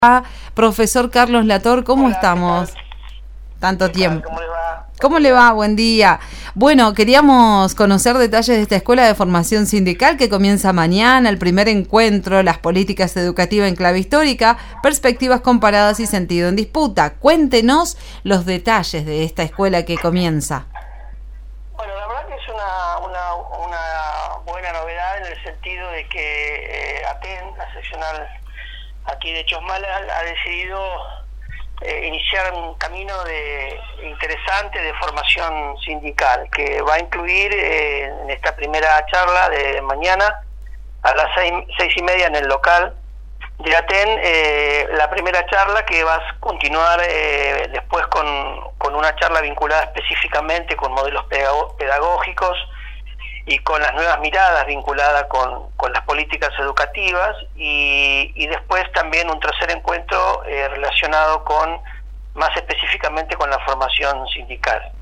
Profesor Carlos Lator, ¿cómo Hola, estamos? Tanto ¿Qué tiempo. tal? ¿Cómo le va? ¿Cómo le va? Buen día. Bueno, queríamos conocer detalles de esta escuela de formación sindical que comienza mañana, el primer encuentro, las políticas educativas en clave histórica, perspectivas comparadas y sentido en disputa. Cuéntenos los detalles de esta escuela que comienza. Bueno, la verdad que es una buena novedad en el sentido de que ATEN, la seccional aquí de Chosmalal, ha decidido iniciar un camino interesante de formación sindical que va a incluir en esta primera charla de mañana a las 6:30 en el local de ATEN, la primera charla que va a continuar después con una charla vinculada específicamente con modelos pedagógicos y con las nuevas miradas vinculadas con las políticas educativas y después también un tercer encuentro relacionado más específicamente con la formación sindical.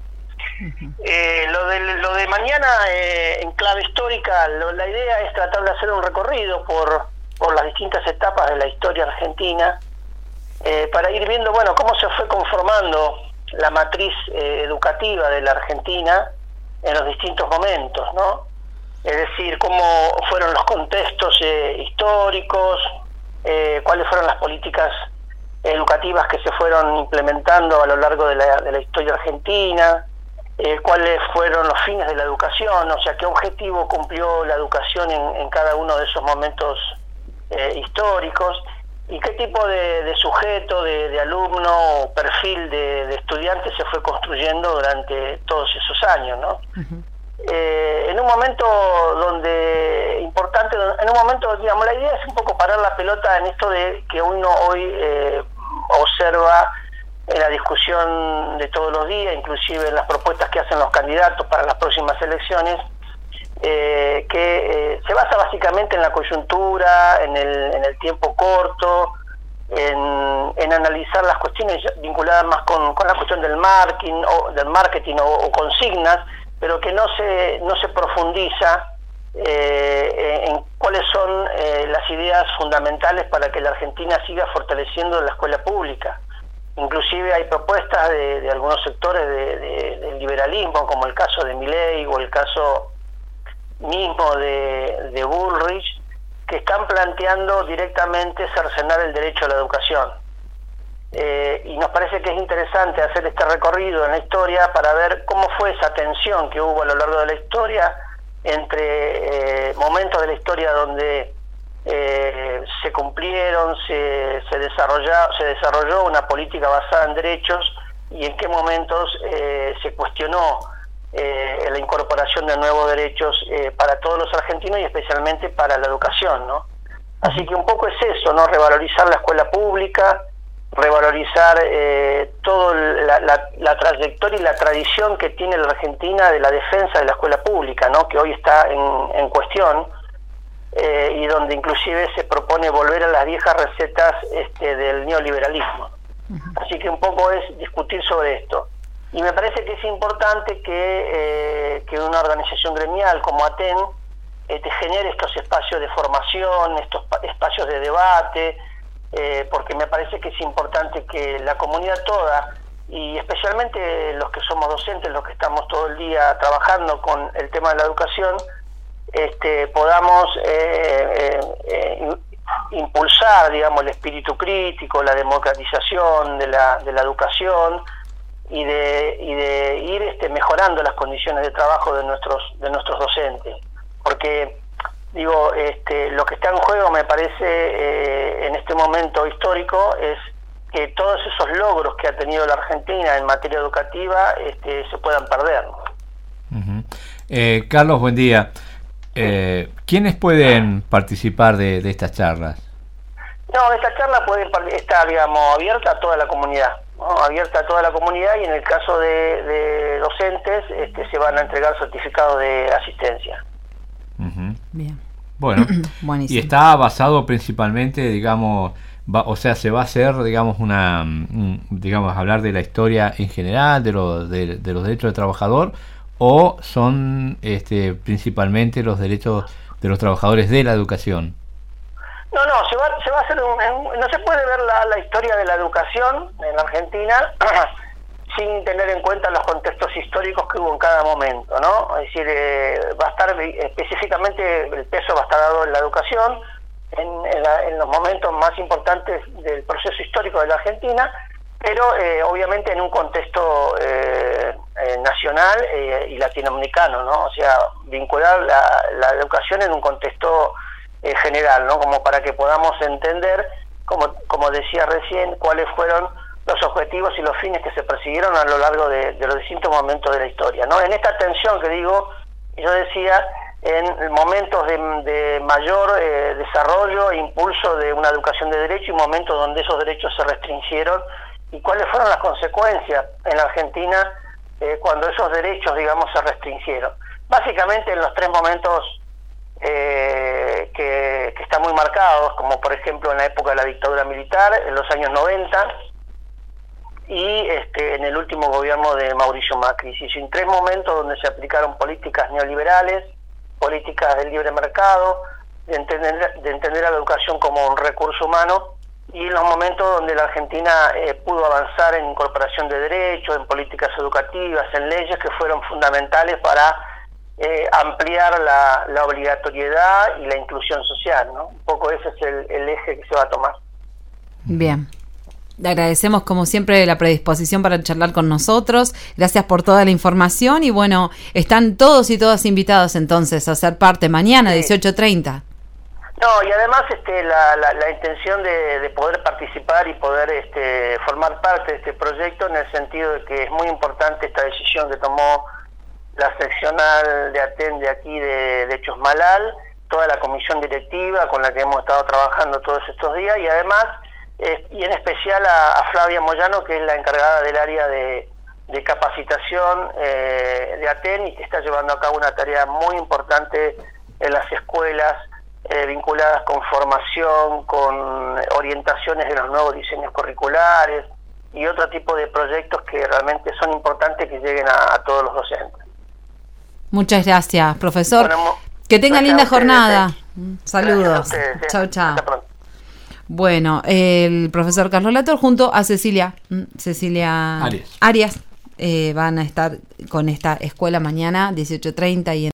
Lo de mañana en clave histórica, la idea es tratar de hacer un recorrido por las distintas etapas de la historia argentina para ir viendo cómo se fue conformando la matriz educativa de la Argentina en los distintos momentos, ¿no? Es decir, cómo fueron los contextos históricos, cuáles fueron las políticas educativas que se fueron implementando a lo largo de la historia argentina, cuáles fueron los fines de la educación, o sea, qué objetivo cumplió la educación en cada uno de esos momentos históricos, y qué tipo de sujeto, de alumno o perfil de estudiante se fue construyendo durante todos esos años, ¿no? Uh-huh. En un momento digamos, la idea es un poco parar la pelota en esto de que uno hoy observa en la discusión de todos los días, inclusive en las propuestas que hacen los candidatos para las próximas elecciones, que se basa básicamente en la coyuntura, en el tiempo corto, en analizar las cuestiones vinculadas más con la cuestión del marketing o consignas, pero que no se profundiza en cuáles son las ideas fundamentales para que la Argentina siga fortaleciendo la escuela pública. Inclusive hay propuestas de algunos sectores del liberalismo, como el caso de Milei o el caso mismo de Bullrich, que están planteando directamente cercenar el derecho a la educación. Y nos parece que es interesante hacer este recorrido en la historia para ver cómo fue esa tensión que hubo a lo largo de la historia entre momentos de la historia donde se cumplieron, se desarrolló una política basada en derechos, y en qué momentos se cuestionó la incorporación de nuevos derechos para todos los argentinos y especialmente para la educación, ¿no? Así que un poco es eso, ¿no? Revalorizar la escuela pública, revalorizar toda la trayectoria y la tradición que tiene la Argentina de la defensa de la escuela pública, ¿no? Que hoy está en cuestión, y donde inclusive se propone volver a las viejas recetas del neoliberalismo. Así que un poco es discutir sobre esto. Y me parece que es importante que una organización gremial como ATEN genere estos espacios de formación, estos espacios de debate, porque me parece que es importante que la comunidad toda, y especialmente los que somos docentes, los que estamos todo el día trabajando con el tema de la educación, podamos impulsar, digamos, el espíritu crítico, la democratización de la educación, y de ir mejorando las condiciones de trabajo de nuestros docentes, porque digo, lo que está en juego, me parece, en este momento histórico, es que todos esos logros que ha tenido la Argentina en materia educativa se puedan perder, ¿no? Uh-huh. Carlos, buen día. ¿Quiénes pueden participar de estas charlas? No, esta charla puede estar, digamos, abierta a toda la comunidad, ¿no? Abierta a toda la comunidad, y en el caso de docentes se van a entregar certificados de asistencia. Uh-huh. Bien. Bueno, buenísimo. Y está basado principalmente, digamos, se va a hacer, digamos, hablar de la historia en general, de los derechos del trabajador, o son principalmente los derechos de los trabajadores de la educación. No, se va a hacer no se puede ver la historia de la educación en la Argentina sin tener en cuenta los contextos históricos que hubo en cada momento, ¿no? Es decir, va a estar específicamente, el peso va a estar dado en la educación, en los momentos más importantes del proceso histórico de la Argentina, pero obviamente en un contexto nacional y latinoamericano, ¿no? O sea, vincular la educación en un contexto general, ¿no? Como para que podamos entender, como decía recién, cuáles fueron los objetivos y los fines que se persiguieron a lo largo de los distintos momentos de la historia, ¿no? En esta tensión que digo, yo decía, en momentos de mayor desarrollo e impulso de una educación de derecho y momentos donde esos derechos se restringieron, y cuáles fueron las consecuencias en la Argentina cuando esos derechos, digamos, se restringieron. Básicamente en los tres momentos que están muy marcados, como por ejemplo en la época de la dictadura militar, en los años 90, y en el último gobierno de Mauricio Macri. En tres momentos donde se aplicaron políticas neoliberales, políticas del libre mercado, de entender a la educación como un recurso humano, y en los momentos donde la Argentina pudo avanzar en incorporación de derechos, en políticas educativas, en leyes que fueron fundamentales para ampliar la obligatoriedad y la inclusión social, ¿no? Un poco ese es el eje que se va a tomar. Bien. Le agradecemos como siempre la predisposición para charlar con nosotros. Gracias por toda la información y bueno, están todos y todas invitados entonces a ser parte mañana, sí. 18:30. No, y además la intención de poder participar y poder formar parte de este proyecto, en el sentido de que es muy importante esta decisión que tomó la seccional de ATEN de aquí de Chosmalal, toda la comisión directiva con la que hemos estado trabajando todos estos días, y además y en especial a Flavia Moyano, que es la encargada del área de capacitación de ATEN, y que está llevando a cabo una tarea muy importante en las escuelas vinculadas con formación, con orientaciones de los nuevos diseños curriculares y otro tipo de proyectos que realmente son importantes que lleguen a todos los docentes. Muchas gracias, profesor. Bueno, que tenga linda jornada. Saludos. Chao, chao. Hasta pronto. Bueno, el profesor Carlos Lator junto a Cecilia Arias van a estar con esta escuela mañana 18:30 y